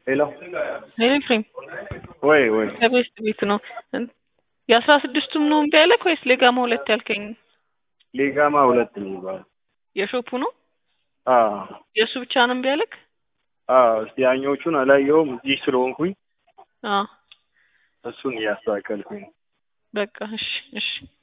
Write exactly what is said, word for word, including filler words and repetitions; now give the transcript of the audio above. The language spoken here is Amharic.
ሄሎ ሄሎ ወይ ወይ ከቤት ቤት ነው የአስራ ስድስቱም ነው እምቢ ያለክ ወይስ ሌጋማ ሁለት ያልከኝ? ሌጋማ ሁለት ነው የሚባለው። የሾፑ ነው? አዎ የሱ ብቻ ነው እምቢ ያለክ? አዎ እስቲ ያኛዎቹን አላየሁም እዚህ ስለሆንኩኝ አዎ እሱን እያስተካከልኩኝ። በቃ እሺ እሺ